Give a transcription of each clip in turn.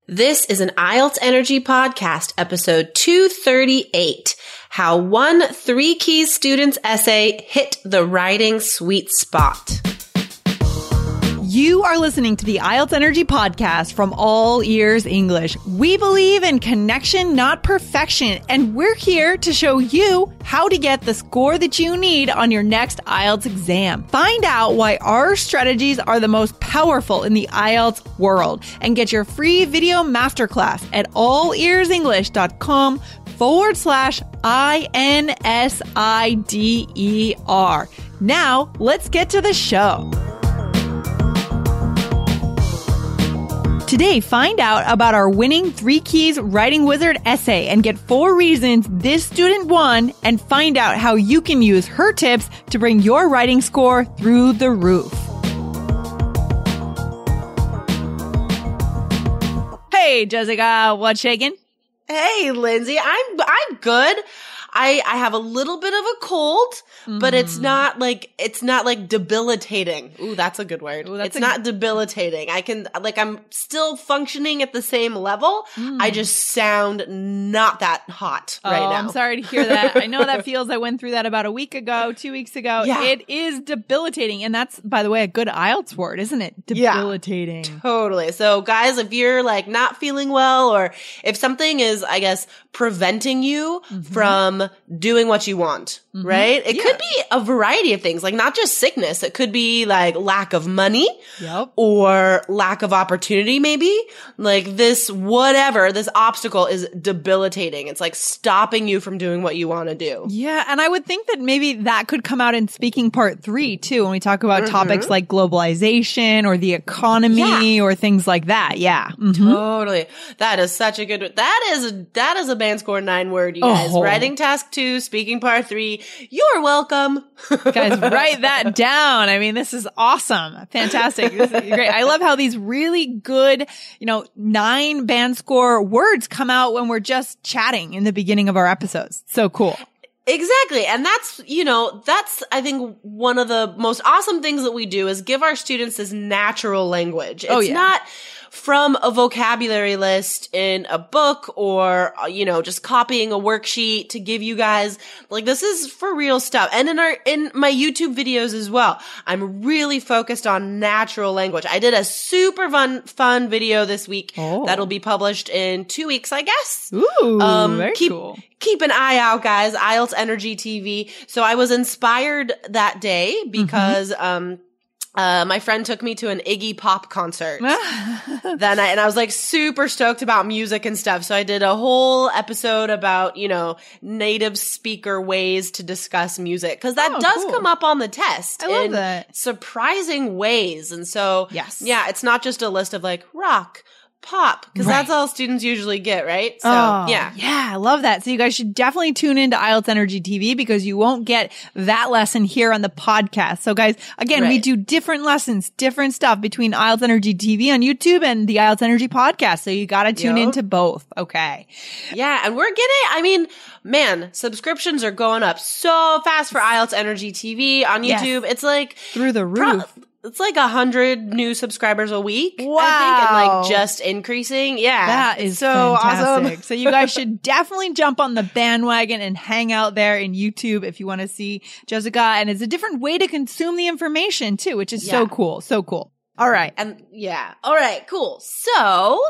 This is an IELTS Energy Podcast, episode 238, How One 3 Keys Student's Essay Hit the Writing Sweet Spot. You are listening to the IELTS Energy Podcast from All Ears English. We believe in connection, not perfection, and we're here to show you how to get the score that you need on your next IELTS exam. Find out why our strategies are the most powerful in the IELTS world and get your free video masterclass at allearsenglish.com/INSIDER. Now, let's get to the show. Today, find out about our winning 3 Keys Writing Wizard essay and get 4 reasons this student won, and find out how you can use her tips to bring your writing score through the roof. Hey, Jessica, what's shaking? Hey, Lindsay, I'm good. I have a little bit of a cold, but it's not like debilitating. Ooh, that's a good word. It's not debilitating. I'm still functioning at the same level. I just sound not that hot right now. I'm sorry to hear that. I know that feels. I went through that about a week ago, 2 weeks ago. Yeah. It is debilitating. And that's, by the way, a good IELTS word, isn't it? Debilitating. Yeah, totally. So guys, if you're like not feeling well, or if something is, I guess, preventing you from doing what you want, right? It could be a variety of things, like not just sickness. It could be like lack of money or lack of opportunity, maybe. Like this obstacle is debilitating. It's like stopping you from doing what you want to do. Yeah. And I would think that maybe that could come out in speaking part 3 too, when we talk about topics like globalization or the economy or things like that. Yeah. Totally. That is such a good, that is a band score 9 word, you guys. Writing task 2, speaking part 3. You're welcome. Guys, write that down. I mean, this is awesome. Fantastic. This is great. I love how these really good, 9 band score words come out when we're just chatting in the beginning of our episodes. So cool. Exactly. And that's, I think one of the most awesome things that we do is give our students this natural language. It's not from a vocabulary list in a book or, just copying a worksheet to give you guys. Like, this is for real stuff. And in my YouTube videos as well, I'm really focused on natural language. I did a super fun video this week that'll be published in 2 weeks, I guess. Ooh, very cool. Keep an eye out, guys. IELTS Energy TV. So I was inspired that day because, my friend took me to an Iggy Pop concert that night, and I was like super stoked about music and stuff. So I did a whole episode about, native speaker ways to discuss music, because that does come up on the test in that. Surprising ways. And so, it's not just a list of like rock, pop, because that's all students usually get, right? So, yeah, I love that. So you guys should definitely tune into IELTS Energy TV, because you won't get that lesson here on the podcast. So guys, again, we do different lessons, different stuff between IELTS Energy TV on YouTube and the IELTS Energy podcast. So you got to tune into both. Okay. Yeah. And we're getting, subscriptions are going up so fast for IELTS Energy TV on YouTube. It's like through the roof. It's like 100 new subscribers a week. Wow. I think, and like just increasing. Yeah. That is so fantastic. Awesome. So you guys should definitely jump on the bandwagon and hang out there in YouTube if you want to see Jessica. And it's a different way to consume the information too, which is so cool. So cool. All right. All right, cool. So,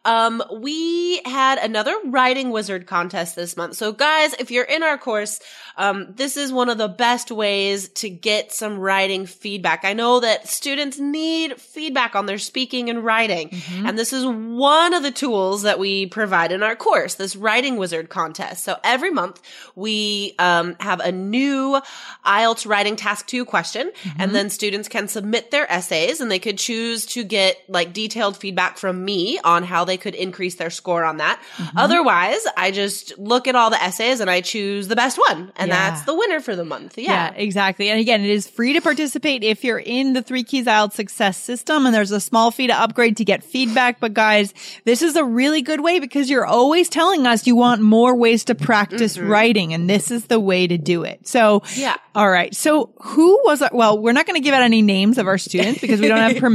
we had another Writing Wizard contest this month. So guys, if you're in our course, this is one of the best ways to get some writing feedback. I know that students need feedback on their speaking and writing. And this is one of the tools that we provide in our course, this Writing Wizard contest. So every month we, have a new IELTS Writing Task 2 question, and then students can submit their essays, and they could choose to get like detailed feedback from me on how they could increase their score on that. Otherwise, I just look at all the essays and I choose the best one, and that's the winner for the month. Yeah, exactly. And again, it is free to participate if you're in the 3 Keys IELTS Success System, and there's a small fee to upgrade to get feedback. But guys, this is a really good way, because you're always telling us you want more ways to practice writing, and this is the way to do it. So, all right. So who was, we're not going to give out any names of our students because we don't have permission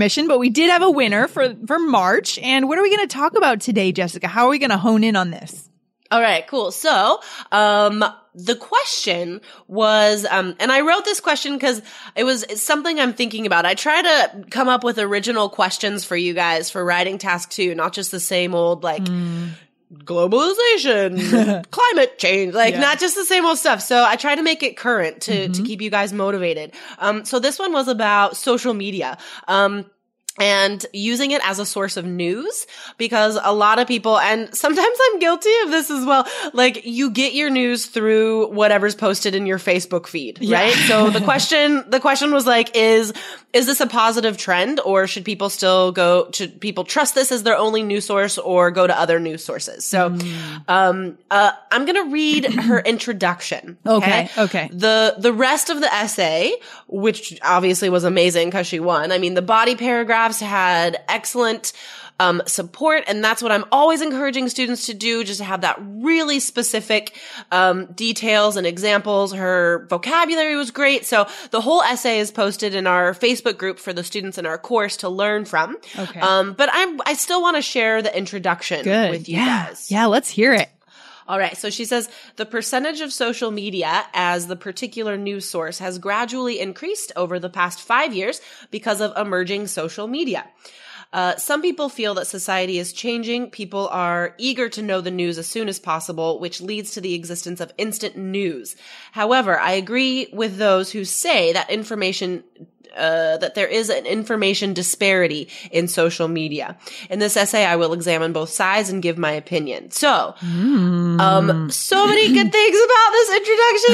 permission, but we did have a winner for March. And what are we going to talk about today, Jessica? How are we going to hone in on this? All right, cool. So, the question was, and I wrote this question because it's something I'm thinking about. I try to come up with original questions for you guys for writing task 2, not just the same old, like, globalization, climate change, like not just the same old stuff. So I try to make it current to keep you guys motivated. So this one was about social media. And using it as a source of news, because a lot of people, and sometimes I'm guilty of this as well, like you get your news through whatever's posted in your Facebook feed, right? So the question was like, is this a positive trend, or should people trust this as their only news source or go to other news sources? So, I'm going to read her introduction. Okay. The rest of the essay, which obviously was amazing because she won. I mean, the body paragraphs had excellent support, and that's what I'm always encouraging students to do, just to have that really specific details and examples. Her vocabulary was great. So the whole essay is posted in our Facebook group for the students in our course to learn from. Okay. But I still want to share the introduction with you guys. Yeah, let's hear it. All right. So she says, the percentage of social media as the particular news source has gradually increased over the past 5 years because of emerging social media. Some people feel that society is changing. People are eager to know the news as soon as possible, which leads to the existence of instant news. However, I agree with those who say that that there is an information disparity in social media. In this essay, I will examine both sides and give my opinion. So, so many good things about this introduction.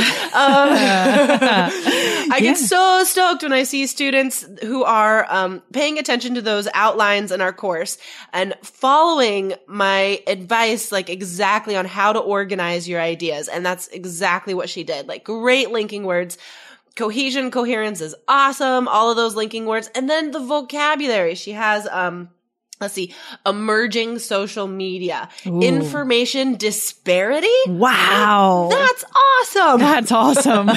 I get so stoked when I see students who are paying attention to those outlines in our course and following my advice, like exactly on how to organize your ideas. And that's exactly what she did. Like great linking words. Cohesion, coherence is awesome. All of those linking words. And then the vocabulary. She has, emerging social media. Ooh. Information disparity. Wow. That's awesome. That's awesome.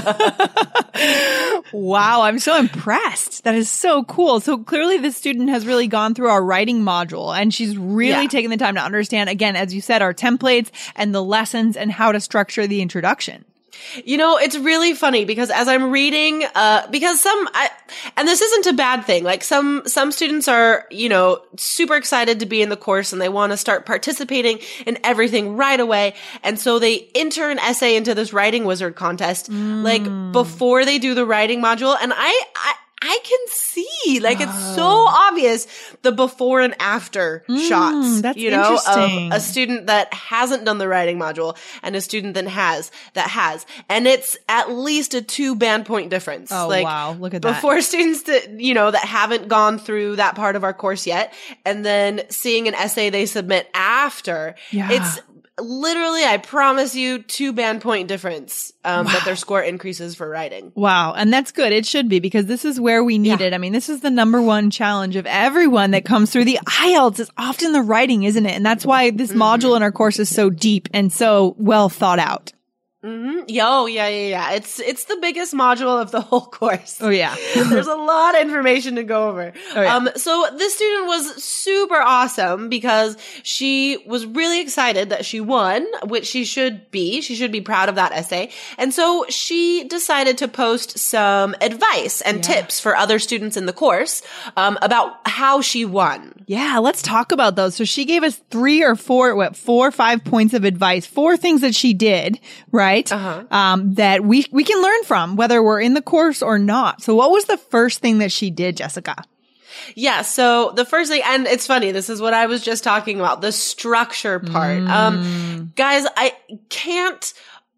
Wow. I'm so impressed. That is so cool. So clearly this student has really gone through our writing module, and she's really taken the time to understand, again, as you said, our templates and the lessons and how to structure the introduction. You know, it's really funny because as I'm reading, and this isn't a bad thing. Like some students are, super excited to be in the course and they want to start participating in everything right away. And so they enter an essay into this writing wizard contest, like before they do the writing module. And I can see, like, it's so obvious, the before and after shots, that's interesting. Of a student that hasn't done the writing module and a student that has. And it's at least a 2 band point difference. Oh, like, wow. Look at that. Before students that, that haven't gone through that part of our course yet, and then seeing an essay they submit after, it's literally, I promise you, 2 band point difference, that their score increases for writing. Wow. And that's good. It should be, because this is where we need it. I mean, this is the number one challenge of everyone that comes through the IELTS is often the writing, isn't it? And that's why this module in our course is so deep and so well thought out. Yeah. It's the biggest module of the whole course. Oh, yeah. There's a lot of information to go over. Oh, yeah. So this student was super awesome because she was really excited that she won, which she should be. She should be proud of that essay. And so she decided to post some advice and tips for other students in the course, about how she won. Yeah, let's talk about those. So she gave us 3 or 4 or 5 points of advice, 4 things that she did, right? That we can learn from, whether we're in the course or not. So what was the first thing that she did, Jessica? Yeah. So the first thing, and it's funny, this is what I was just talking about, the structure part. Guys, I can't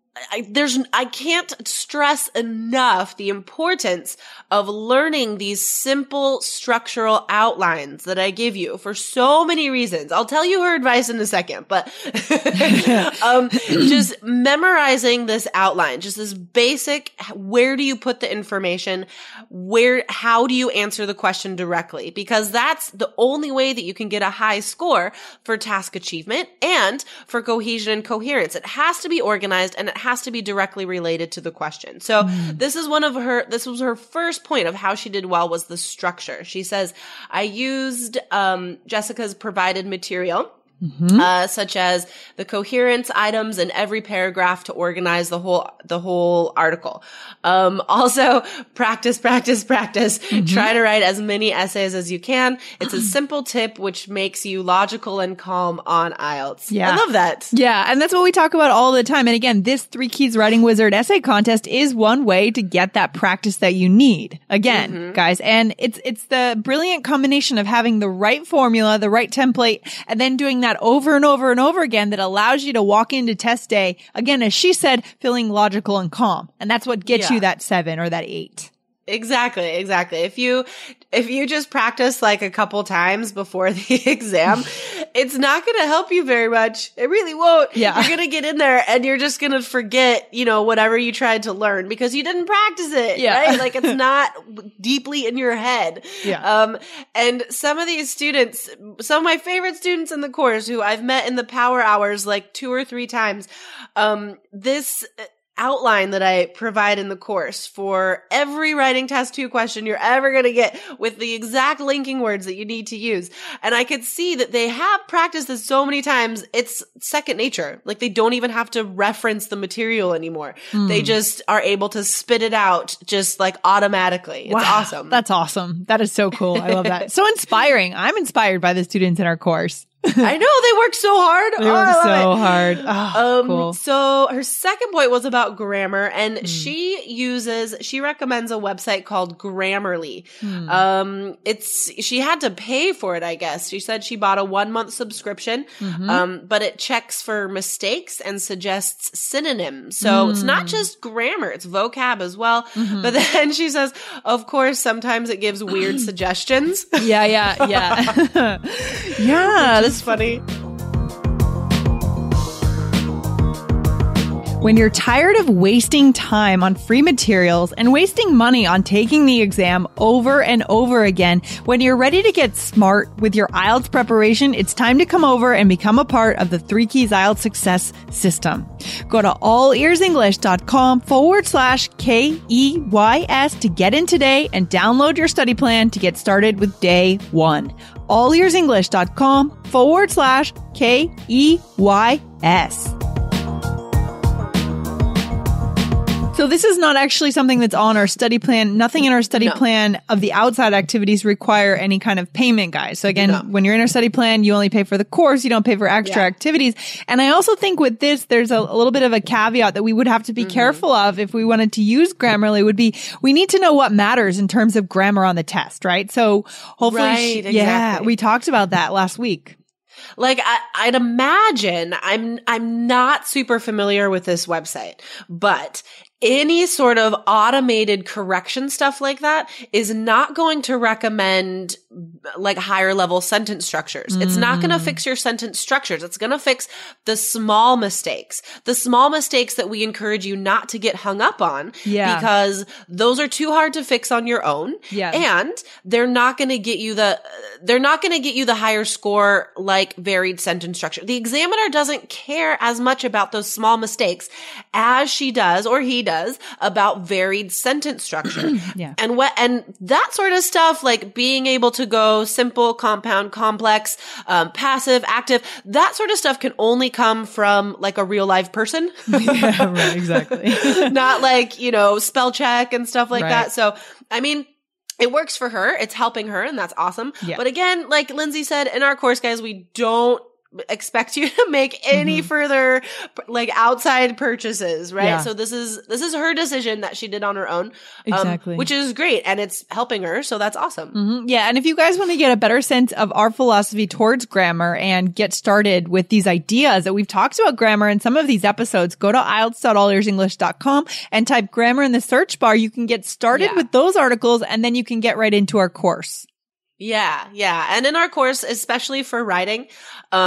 stress enough the importance of learning these simple structural outlines that I give you for so many reasons. I'll tell you her advice in a second, but just memorizing this outline, just this basic, where do you put the information? How do you answer the question directly? Because that's the only way that you can get a high score for task achievement and for cohesion and coherence. It has to be organized and it has to be directly related to the question. So this was her first point of how she did well was the structure. She says, I used Jessica's provided material, such as the coherence items in every paragraph to organize the whole article. Also practice. Try to write as many essays as you can. It's a simple tip which makes you logical and calm on IELTS. Yeah. I love that. Yeah. And that's what we talk about all the time. And again, this 3 Keys Writing Wizard essay contest is one way to get that practice that you need. Again, guys. And it's the brilliant combination of having the right formula, the right template, and then doing that over and over and over again that allows you to walk into test day, again, as she said, feeling logical and calm. And that's what gets you that 7 or that 8. Exactly. If you just practice like a couple times before the exam, it's not going to help you very much. It really won't. Yeah. You're going to get in there and you're just going to forget, whatever you tried to learn because you didn't practice it. Yeah. Right? Like it's not deeply in your head. Yeah. And some of these students, some of my favorite students in the course who I've met in the power hours like 2 or 3 times, this outline that I provide in the course for every writing test 2 question you're ever going to get with the exact linking words that you need to use. And I could see that they have practiced this so many times. It's second nature. Like they don't even have to reference the material anymore. They just are able to spit it out just like automatically. It's awesome. That's awesome. That is so cool. I love that. So inspiring. I'm inspired by the students in our course. I know they work so hard. They work so hard. Oh, cool. So her second point was about grammar, and she recommends a website called Grammarly. She had to pay for it, I guess. She said she bought a 1-month subscription, but it checks for mistakes and suggests synonyms. So it's not just grammar, it's vocab as well. But then she says, of course, sometimes it gives weird suggestions. Yeah. Yeah. That's funny. When you're tired of wasting time on free materials and wasting money on taking the exam over and over again, when you're ready to get smart with your IELTS preparation, it's time to come over and become a part of the 3 Keys IELTS Success System. Go to allearsenglish.com/KEYS to get in today and download your study plan to get started with day 1. allearsenglish.com/KEYS. So this is not actually something that's on our study plan. Nothing in our study plan of the outside activities require any kind of payment, guys. So again, when you're in our study plan, you only pay for the course. You don't pay for extra activities. And I also think with this, there's a little bit of a caveat that we would have to be careful of if we wanted to use Grammarly would be, we need to know what matters in terms of grammar on the test, right? So hopefully, exactly. We talked about that last week. Like I'd imagine, I'm not super familiar with this website, but any sort of automated correction stuff like that is not going to recommend like higher level sentence structures. It's not going to fix your sentence structures. It's going to fix the small mistakes that we encourage you not to get hung up on because those are too hard to fix on your own. Yeah. And they're not going to get you the higher score like varied sentence structure. The examiner doesn't care as much about those small mistakes as she does or he does about varied sentence structure. And that sort of stuff, like being able to go simple, compound, complex, passive, active, that sort of stuff can only come from like a real live person. Yeah, right, exactly. Not like, spell check and stuff like that. So, I mean, it works for her. It's helping her, and that's awesome. Yeah. But again, like Lindsay said, in our course, guys, we don't expect you to make any further like outside purchases, right? So this is her decision that she did on her own, exactly, which is great, and it's helping her, so that's awesome. Yeah, and if you guys want to get a better sense of our philosophy towards grammar and get started with these ideas that we've talked about grammar in some of these episodes, go to IELTS.allearsenglish.com and type grammar in the search bar. You can get started with those articles, and then you can get right into our course. Yeah. And in our course, especially for writing,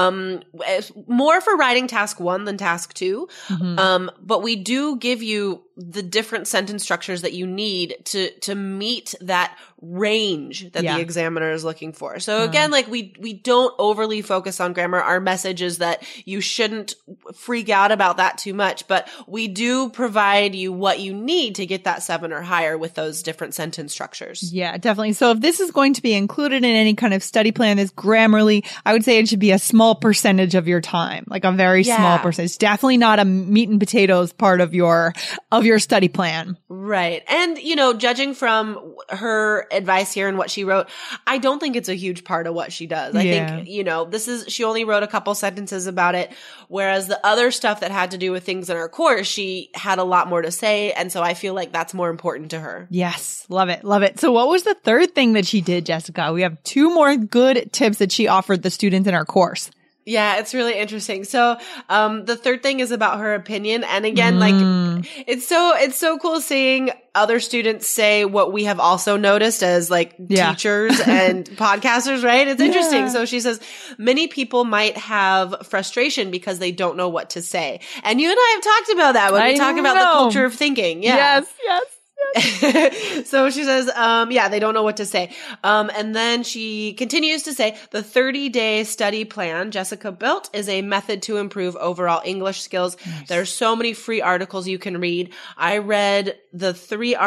more for writing task 1 than task 2. But we do give you the different sentence structures that you need to meet that range that the examiner is looking for. So again, like we don't overly focus on grammar. Our message is that you shouldn't freak out about that too much, but we do provide you what you need to get that 7 or higher with those different sentence structures. Yeah, definitely. So if this is going to be included in any kind of study plan, this Grammarly, I would say it should be a small percentage of your time, like a very small percentage. Definitely not a meat and potatoes part of your study plan. Right. And, you know, judging from her advice here and what she wrote, I don't think it's a huge part of what she does. I think, you know, she only wrote a couple sentences about it, whereas the other stuff that had to do with things in her course, she had a lot more to say. And so I feel like that's more important to her. Yes. Love it. Love it. So what was the third thing that she did, Jessica? We have 2 more good tips that she offered the students in our course. Yeah, it's really interesting. So, the third thing is about her opinion. And again, like, it's so cool seeing other students say what we have also noticed as like teachers and podcasters, right? It's interesting. So she says, many people might have frustration because they don't know what to say. And you and I have talked about that when we talk about the culture of thinking. Yeah. Yes. So she says, they don't know what to say. And then she continues to say, the 30-day study plan Jessica built is a method to improve overall English skills. Nice. There's so many free articles you can read. I've read 3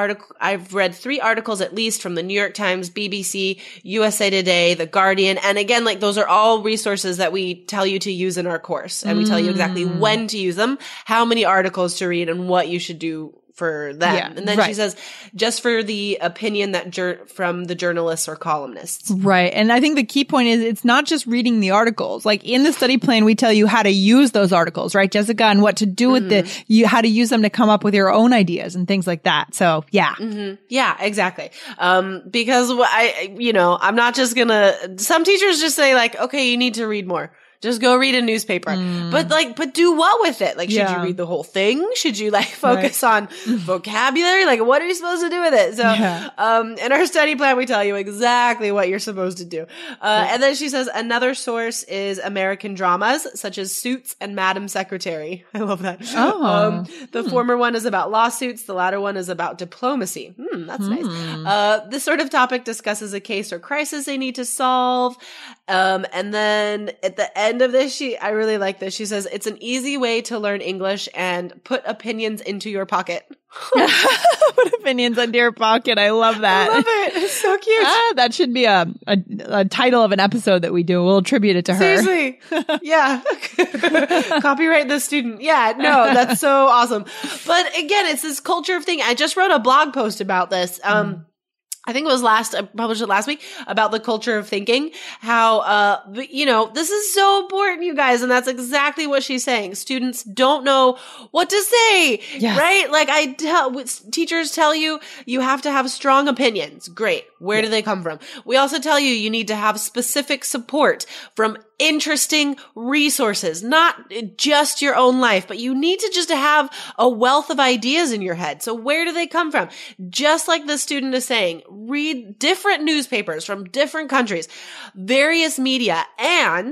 articles at least from the New York Times, BBC, USA Today, The Guardian. And again, like those are all resources that we tell you to use in our course. And we tell you exactly when to use them, how many articles to read, and what you should do for them. Yeah, and then she says, just for the opinion that from the journalists or columnists. Right. And I think the key point is it's not just reading the articles. Like in the study plan, we tell you how to use those articles, right, Jessica, and what to do with how to use them to come up with your own ideas and things like that. So yeah. Yeah, exactly. Because I'm not just some teachers just say like, okay, you need to read more. Just go read a newspaper. But do what with it? Like, should you read the whole thing? Should you like focus on vocabulary? Like, what are you supposed to do with it? So, in our study plan, we tell you exactly what you're supposed to do. And then she says another source is American dramas such as Suits and Madam Secretary. I love that. The former one is about lawsuits. The latter one is about diplomacy. That's nice. This sort of topic discusses a case or crisis they need to solve. And then at the end of this, I really like this. She says, it's an easy way to learn English and put opinions into your pocket. Put opinions into your pocket. I love that. I love it. It's so cute. That should be a title of an episode that we do. We'll attribute it to her. Seriously. Yeah. Copyright the student. Yeah. No, that's so awesome. But again, it's this culture of thing. I just wrote a blog post about this. I think it was I published it last week about the culture of thinking, how, this is so important, you guys. And that's exactly what she's saying. Students don't know what to say, right? Like teachers tell you, you have to have strong opinions. Great. Where do they come from? We also tell you, you need to have specific support from interesting resources, not just your own life, but you need to just have a wealth of ideas in your head. So where do they come from? Just like the student is saying, read different newspapers from different countries, various media, and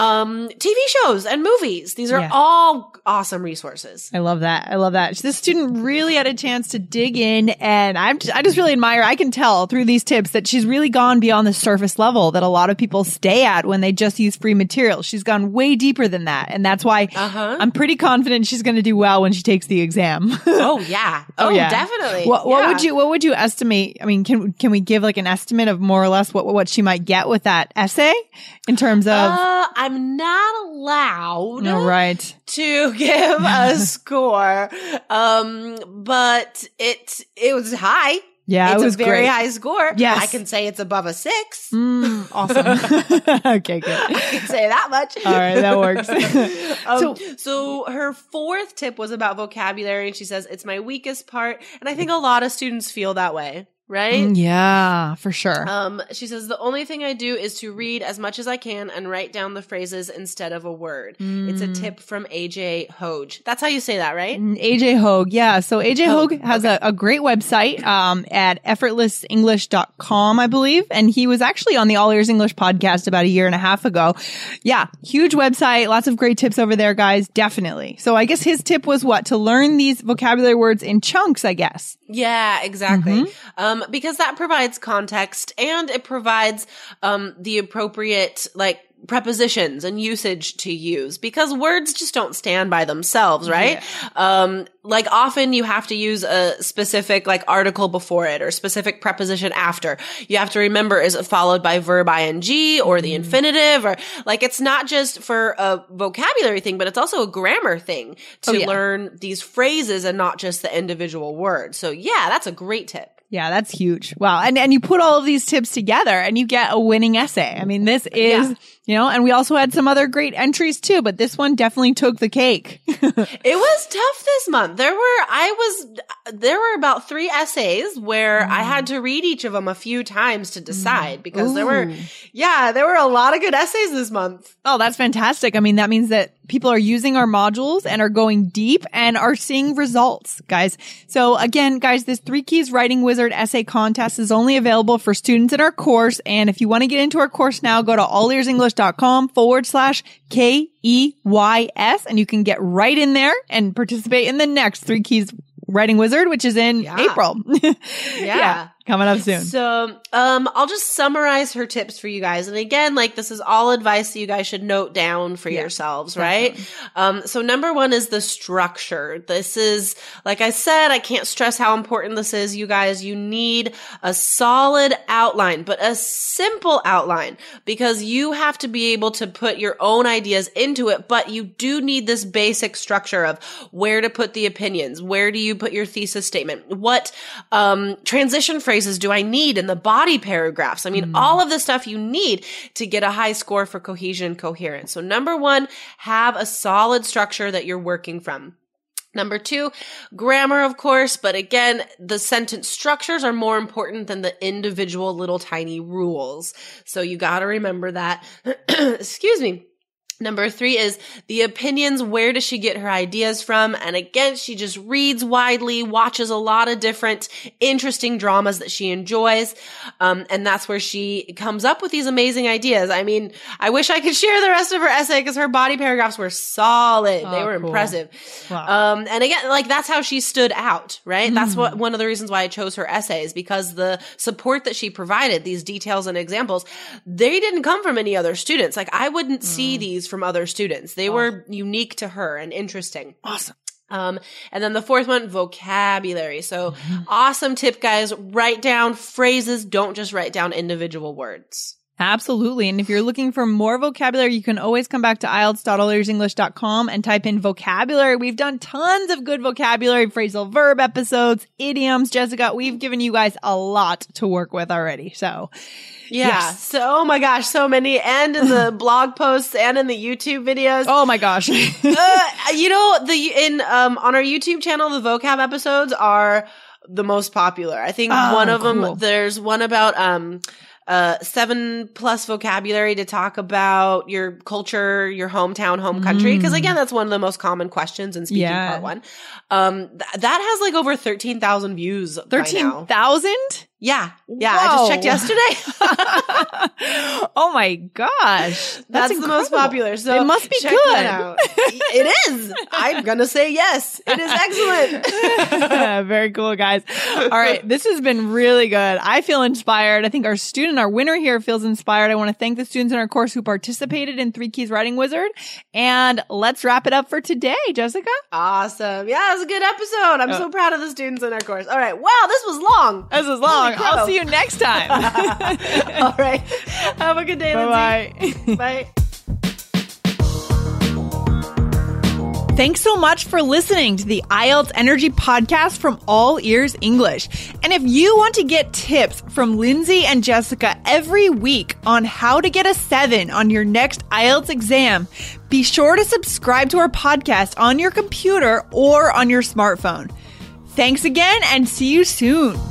TV shows and movies. These are all awesome resources. I love that. This student really had a chance to dig in, and I just really admire. I can tell through these tips that she's really gone beyond the surface level that a lot of people stay at when they just use free material. She's gone way deeper than that, and that's why I'm pretty confident she's going to do well when she takes the exam. Oh yeah, definitely. What would you estimate? I mean, can we give like an estimate of more or less what she might get with that essay in terms of? I'm not allowed to give a score, but it was high. Yeah, it's it was a very great. High score. Yes. I can say it's above a 6. Awesome. Okay, good. I can say that much. All right, that works. So her fourth tip was about vocabulary, and she says, it's my weakest part. And I think a lot of students feel that way. right? Yeah, for sure. She says, the only thing I do is to read as much as I can and write down the phrases instead of a word. It's a tip from AJ Hoge. That's how you say that, right? AJ Hoge. Yeah. So AJ Hoge has a great website at effortlessenglish.com, I believe. And he was actually on the All Ears English podcast about a year and a half ago. Yeah. Huge website. Lots of great tips over there, guys. Definitely. So I guess his tip was what? To learn these vocabulary words in chunks, I guess. Yeah, exactly. Because that provides context and it provides the appropriate prepositions and usage to use, because words just don't stand by themselves, right? Yeah. Often you have to use a specific article before it or specific preposition after. You have to remember, is it followed by verb ing or the infinitive, or it's not just for a vocabulary thing, but it's also a grammar thing to learn these phrases and not just the individual words. So yeah, that's a great tip. Yeah, that's huge. Wow. And you put all of these tips together and you get a winning essay. I mean, this is, and we also had some other great entries too, but this one definitely took the cake. It was tough this month. There were about 3 essays where I had to read each of them a few times to decide, because there were a lot of good essays this month. Oh, that's fantastic. I mean, that means that people are using our modules and are going deep and are seeing results, guys. So again, guys, this 3 Keys Writing Wizard essay contest is only available for students in our course. And if you want to get into our course now, go to allearsenglish.com/KEYS and you can get right in there and participate in the next 3 Keys Writing Wizard, which is in April. Coming up soon. So, I'll just summarize her tips for you guys. And again, this is all advice that you guys should note down for yourselves, right? So number 1 is the structure. This is, like I said, I can't stress how important this is, you guys. You need a solid outline, but a simple outline, because you have to be able to put your own ideas into it, but you do need this basic structure of where to put the opinions, where do you put your thesis statement, what transition phrases do I need in the body paragraphs? I mean, all of the stuff you need to get a high score for cohesion and coherence. So number 1, have a solid structure that you're working from. Number 2, grammar, of course, but again, the sentence structures are more important than the individual little tiny rules. So you got to remember that. Excuse me. Number 3 is the opinions. Where does she get her ideas from? And again, she just reads widely, watches a lot of different interesting dramas that she enjoys. And that's where she comes up with these amazing ideas. I mean, I wish I could share the rest of her essay because her body paragraphs were solid. They were impressive. Wow. And again, that's how she stood out, right? That's one of the reasons why I chose her essays, because the support that she provided, these details and examples, they didn't come from any other students. I wouldn't see these from other students. They were unique to her and interesting. Awesome. And then the 4th one, vocabulary. So awesome tip, guys. Write down phrases. Don't just write down individual words. Absolutely. And if you're looking for more vocabulary, you can always come back to IELTS.allearsenglish.com and type in vocabulary. We've done tons of good vocabulary, phrasal verb episodes, idioms. Jessica, we've given you guys a lot to work with already. So So, oh my gosh, so many. And in the blog posts and in the YouTube videos. Oh my gosh. On our YouTube channel, the vocab episodes are the most popular. I think one of them, there's one about, 7+ vocabulary to talk about your culture, your hometown, home country. Because again, that's one of the most common questions in speaking part 1. That has over 13,000 views. 13,000? Yeah. Yeah. Whoa. I just checked yesterday. Oh my gosh. That's the most popular. So it must be check good. That out. It is. I'm going to say yes. It is excellent. Very cool, guys. All right. This has been really good. I feel inspired. I think our winner here feels inspired. I want to thank the students in our course who participated in 3 Keys Writing Wizard. And let's wrap it up for today, Jessica. Awesome. Yeah, it was a good episode. I'm so proud of the students in our course. All right. Wow, this was long. This was long. I'll see you next time. All right. Have a good day, Lindsay. Bye. Bye. Thanks so much for listening to the IELTS Energy Podcast from All Ears English. And if you want to get tips from Lindsay and Jessica every week on how to get a 7 on your next IELTS exam, be sure to subscribe to our podcast on your computer or on your smartphone. Thanks again and see you soon.